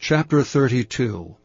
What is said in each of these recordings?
Chapter 32.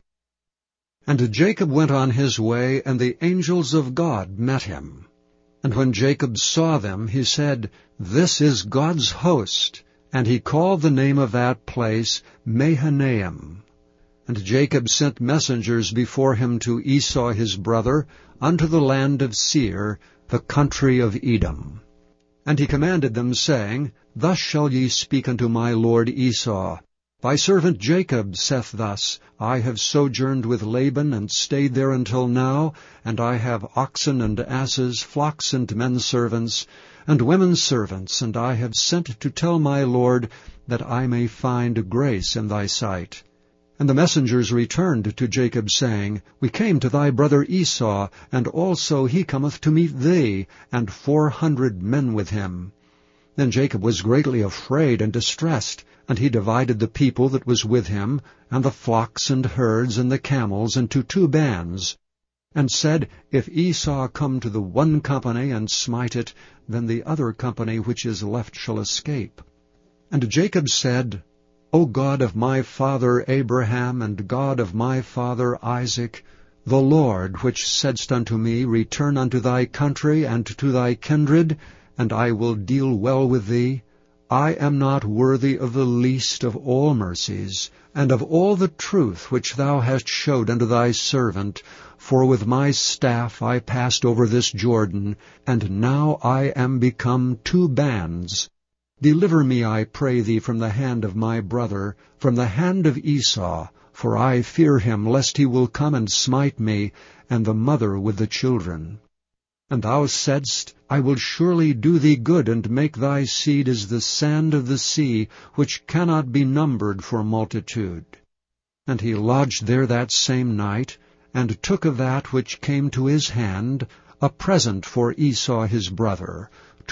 And Jacob went on his way, and the angels of God met him. And when Jacob saw them, he said, This is God's host. And he called the name of that place Mahanaim. And Jacob sent messengers before him to Esau his brother, unto the land of Seir, the country of Edom. And he commanded them, saying, Thus shall ye speak unto my lord Esau, Thy servant Jacob saith thus, I have sojourned with Laban, and stayed there until now, and I have oxen and asses, flocks and men servants, and women servants, and I have sent to tell my lord, that I may find grace in thy sight. And the messengers returned to Jacob, saying, We came to thy brother Esau, and also he cometh to meet thee, and 400 men with him. Then Jacob was greatly afraid and distressed, and he divided the people that was with him, and the flocks and herds and the camels, into 2 bands, and said, If Esau come to the one company and smite it, then the other company which is left shall escape. And Jacob said, O God of my father Abraham, and God of my father Isaac, the Lord, which saidst unto me, Return unto thy country and to thy kindred, and I will deal well with thee, I am not worthy of the least of all mercies, and of all the truth which thou hast showed unto thy servant, for with my staff I passed over this Jordan, and now I am become 2 bands. Deliver me, I pray thee, from the hand of my brother, from the hand of Esau, for I fear him, lest he will come and smite me, and the mother with the children. And thou saidst, I will surely do thee good, and make thy seed as the sand of the sea, which cannot be numbered for multitude. And he lodged there that same night, and took of that which came to his hand a present for Esau his brother,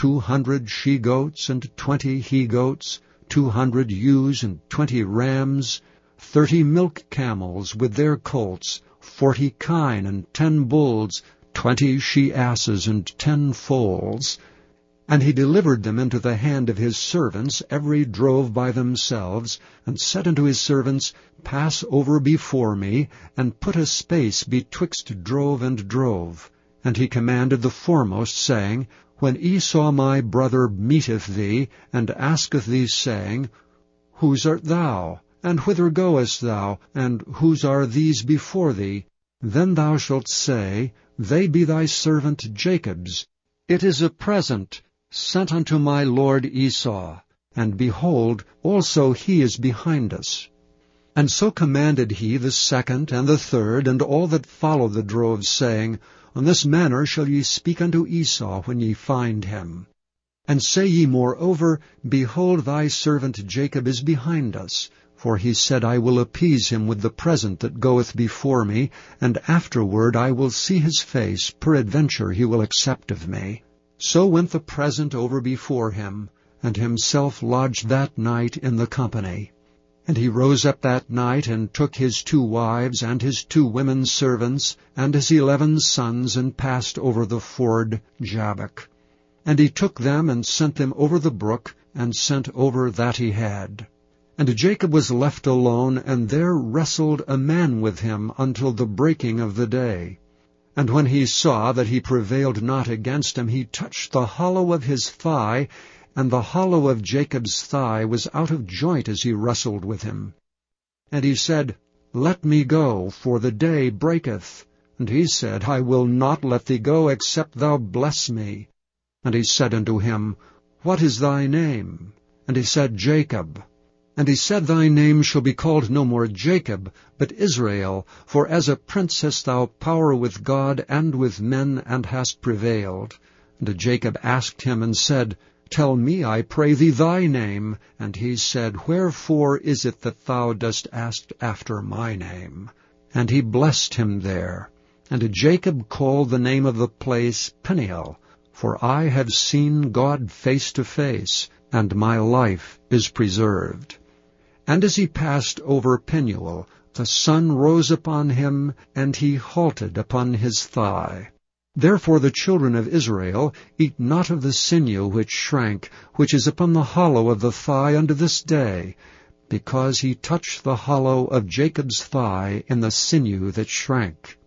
200 she-goats and 20 he-goats, 200 ewes and 20 rams, 30 milk camels with their colts, 40 kine and 10 bulls, 20 she-asses and 10 foals. And he delivered them into the hand of his servants, every drove by themselves, and said unto his servants, Pass over before me, and put a space betwixt drove and drove. And he commanded the foremost, saying, When Esau my brother meeteth thee, and asketh thee, saying, Whose art thou? And whither goest thou? And whose are these before thee? Then thou shalt say, They be thy servant Jacob's. It is a present sent unto my lord Esau, and behold, also he is behind us. And so commanded he the second and the third, and all that follow the droves, saying, On this manner shall ye speak unto Esau when ye find him. And say ye moreover, Behold, thy servant Jacob is behind us. For he said, I will appease him with the present that goeth before me, and afterward I will see his face, peradventure he will accept of me. So went the present over before him, and himself lodged that night in the company. And he rose up that night, and took his 2 wives, and his 2 women servants, and his 11 sons, and passed over the ford Jabbok. And he took them, and sent them over the brook, and sent over that he had. And Jacob was left alone, and there wrestled a man with him until the breaking of the day. And when he saw that he prevailed not against him, he touched the hollow of his thigh, and the hollow of Jacob's thigh was out of joint as he wrestled with him. And he said, Let me go, for the day breaketh. And he said, I will not let thee go, except thou bless me. And he said unto him, What is thy name? And he said, Jacob. And he said, Thy name shall be called no more Jacob, but Israel, for as a prince hast thou power with God and with men, and hast prevailed. And Jacob asked him, and said, Tell me, I pray thee, thy name. And he said, Wherefore is it that thou dost ask after my name? And he blessed him there. And Jacob called the name of the place Peniel, for I have seen God face to face, and my life is preserved. And as he passed over Penuel, the sun rose upon him, and he halted upon his thigh. Therefore the children of Israel eat not of the sinew which shrank, which is upon the hollow of the thigh unto this day, because he touched the hollow of Jacob's thigh in the sinew that shrank.